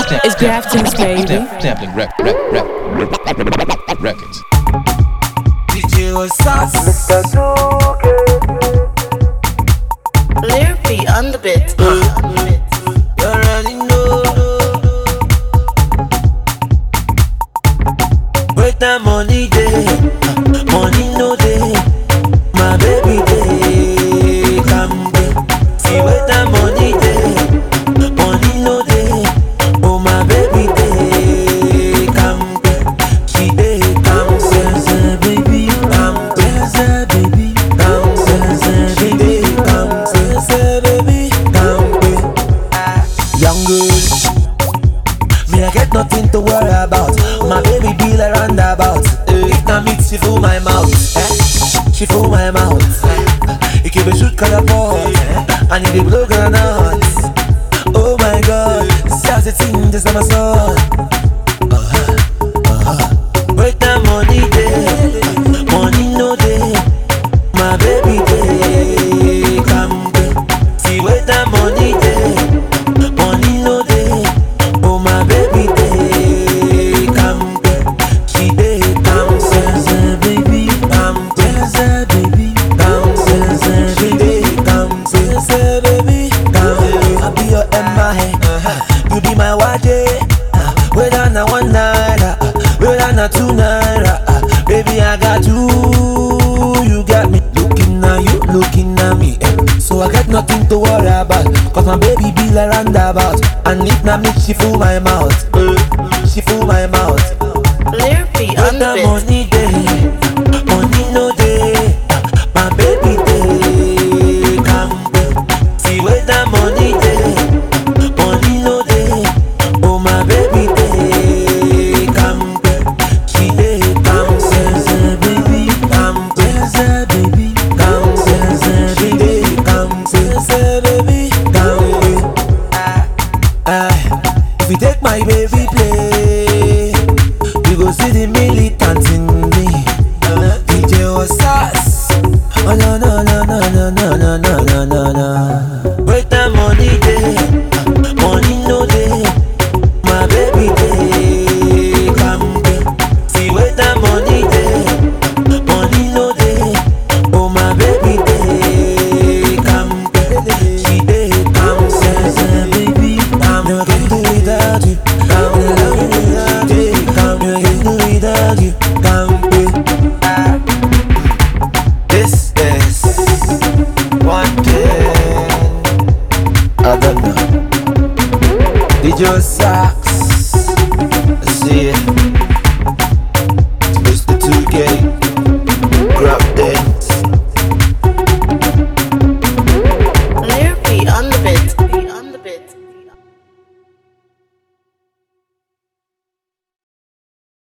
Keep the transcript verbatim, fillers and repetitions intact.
It's Grafton's baby. Sampling rec, rec, rec, rec, records. D J was sauce. Lyrically on the bit. You already know. Break that money day, money no day. My baby day, come day. See where that money day, money no day. Oh my baby day, come day. She day, come say, say baby, come say, say baby, come say, say she day, come say, say baby, come day. Young girl, me I get nothing to worry about. My baby be like roundabout. If na meat, she fool my mouth. Eh? She fool my mouth. Eh? It keep a shoot color ball. Eh? I need a blue granite. Oh my God, see how the thing just on my soul. Uh-huh. Uh-huh. Break that money day, money no day. My baby day, come day. See where that money day, money no day. Oh my baby day, come day. She day, come say, say baby, come say, say baby, come say, say she day, come say, say baby, come day. I be your M I, you be my wife. Whether na one naira, whether na two naira, baby I got you, you got me. Looking at you, looking at me. So I got nothing to worry about, cause my baby be like roundabout. And if na me, she fool my mouth. She fool my mouth. Lyrically on the When the bit. money day, money no day. My baby day, come day. See where the money day, money no day. Oh my baby day, come day. She day, come say, say baby, come say, say baby, come say, say she day, come say, say baby, come day. Ah, if you take my baby play, you go see the militant in me. D J was sauce. Oh no no no no no no no no no no no. Break that money day, money no day. My baby day, come day. See where that money day, money no day. Oh my baby day, come day. She day, come say, say baby, come never can do without you. Come never can do without you. Come never can do without you. Come day. This is one thing I don't know. Did your socks? See it.